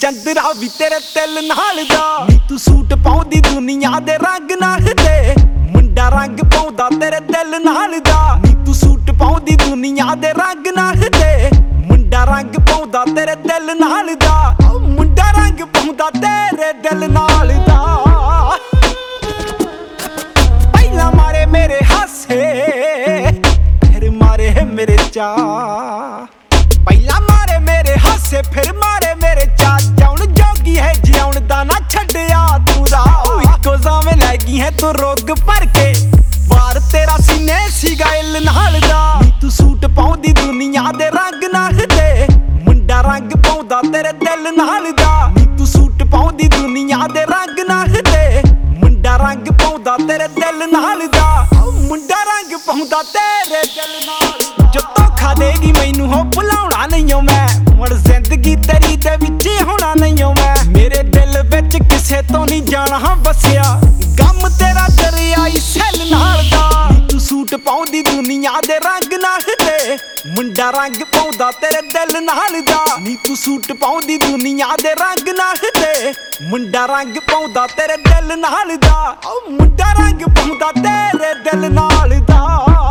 ਚੰਦਰਾ ਵੀ ਤੇਰੇ ਦਿਲ ਨਾਲ ਦਾ। ਨੀ ਤੂੰ ਸੂਟ ਪਾਉਂਦੀ ਦੁਨੀਆ ਦੇ ਰੰਗ ਨਾਲ ਦੇ, ਮੁੰਡਾ ਰੰਗ ਪਾਉਂਦਾ ਤੇਰੇ ਦਿਲ ਨਾਲ ਦਾ। ਨੀ ਤੂੰ ਸੂਟ ਪਾਉਂਦੀ ਦੁਨੀਆ ਦੇ ਰੰਗ ਨਾਲ ਦੇ, ਮੁੰਡਾ ਰੰਗ ਪਾਉਂਦਾ ਤੇਰੇ ਦਿਲ ਨਾਲ ਦਾ। ਮੁੰਡਾ ਰੰਗ ਪਾਉਂਦਾ ਤੇਰੇ ਦਿਲ ਨਾਲ ਦਾ। ਪਹਿਲਾਂ ਮਾਰੇ ਮੇਰੇ ਹਾਸੇ ਫਿਰ ਮਾਰੇ ਮੇਰੇ ਚਾਅ, ਪਹਿਲਾਂ ਮਾਰੇ ਮੇਰੇ ਹਾਸੇ ਫਿਰ ਮਾਰੇ ਮੇਰੇ ਚਾਅ। ਜਾਉਣ ਜੋਗੀ ਹੈ ਜਿਉਣ ਦਾ ਨਾ ਛੱਡਿਆ ਤੂੰ ਰਾਹ, ਇੱਕੋ ਜਾਵੇਂ ਲੈ ਗਈ ਹੈ ਤੂੰ ਰੋਗ ਭਰ ਕੇ। ਵਾਰ ਤੇਰਾ ਸੀਨੇ ਸੀਗਾ ਇਲ ਨਾਲ ਦਾ। ਨੀ ਤੂੰ ਸੂਟ ਪਾਉਂਦੀ ਦੁਨੀਆ ਦੇ ਰੰਗ ਨਾਲ ਦੇ, ਮੁੰਡਾ ਰੰਗ ਪਾਉਂਦਾ ਤੇਰੇ ਦਿਲ ਨਾਲ ਦਾ। ਨੀ ਤੂੰ ਸੂਟ ਪਾਉਂਦੀ ਦੁਨੀਆ ਦੇ ਰੰਗ ਨਾਲ ਦੇ, ਮੁੰਡਾ ਰੰਗ ਪਾਉਂਦਾ ਤੇਰੇ ਦਿਲ ਨਾਲ ਦਾ। ਮੁੰਡਾ ਰੰਗ ਪਾਉਂਦਾ ਤੇਰੇ ਦਿਲ ਨਾਲ। ਜੋ ਧੋਖਾ ਦੇਗੀ ਮੈਨੂੰ ਹੋ ਭੁਲਾਉਣਾ ਨਹੀਂ ਓ ਮੈਂ, ਮੁੜ ਜ਼ਿੰਦਗੀ ਤੇਰੀ ਦੇ ਵਿੱਚ ਹੋਣਾ ਨਹੀਂ ਓ ਮੈਂ। ਮੇਰੇ ਦਿਲ ਵਿੱਚ ਕਿਸੇ ਤੋਂ ਨਹੀਂ ਜਾਣਾ ਵਸਿਆ, ਗਮ ਤੇਰਾ ਦਰਿਆਈ ਸੈਲ ਨਾਲ ਦਾ। ਤੂੰ ਸੂਟ ਪਾਉਂਦੀ ਦੁਨੀਆ ਦੇ ਰੰਗ ਨਾਲ ਦੇ, ਮੁੰਡਾ ਰੰਗ ਪਾਉਂਦਾ ਤੇਰੇ ਦਿਲ ਨਾਲ ਦਾ। ਨੀ ਤੂੰ ਸੂਟ ਪਾਉਂਦੀ ਦੁਨੀਆ ਦੇ ਰੰਗ ਨਾਲ ਦੇ, ਮੁੰਡਾ ਰੰਗ ਪਾਉਂਦਾ ਤੇਰੇ ਦਿਲ ਨਾਲ ਦਾ। ਮੁੰਡਾ ਰੰਗ ਪਾਉਂਦਾ ਤੇਰੇ ਦਿਲ ਨਾਲ ਦਾ।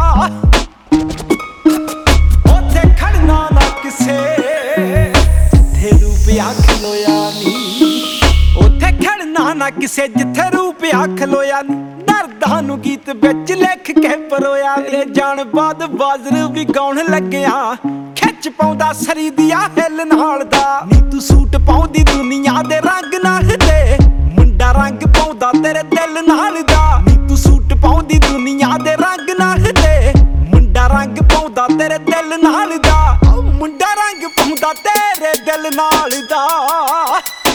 ਉੱਥੇ ਖੜਨਾ ਨਾ ਕਿਸੇ ਜਿੱਥੇ ਰੂਪਿਆ ਖਲੋਇਆ ਨੀ, ਉੱਥੇ ਖੜਨਾ ਨਾ ਕਿਸੇ ਜਿੱਥੇ ਰੂਪਿਆ ਖਲੋਇਆ ਨੀ। ਦਰਦਾਂ ਨੂੰ ਗੀਤ ਵਿੱਚ ਲਿਖ ਕੇ ਪਰੋਇਆ ਨੀ, ਜਾਣ ਬਾਦ ਬਾਜ਼ਰ ਵੀ ਗਾਉਣ ਲੱਗਿਆ ਖਿੱਚ ਪਾਉਂਦਾ ਸਰੀ ਦੀਆਂ ਹਿੱਲ ਨਾਲ ਦਾ। ਨੀ ਤੂੰ ਸੂਟ ਪਾਉਂਦੀ ਦੁਨੀਆ ਦੇ ਰੰਗ ਨਾਲ ਦੇ, ਮੁੰਡਾ ਰੰਗ ਪਾਉਂਦਾ ਤੇਰੇ ਦਿਲ ਨਾਲ ਦਾ। ਨੀ ਤੂੰ ਸੂਟ ਪਾਉਂਦੀ ਦੁਨੀਆ ਦੇ ਰੰਗ ਨਾਲ ਦੇ, ਮੁੰਡਾ ਰੰਗ ਪਾਉਂਦਾ ਤੇਰੇ ਦਿਲ ਨਾਲ ਦਾ। ਮੁੰਡਾ ਰੰਗ ਪਾਉਂਦਾ ਤੇਰੇ ਦਿਲ ਨਾਲ ਦਾ।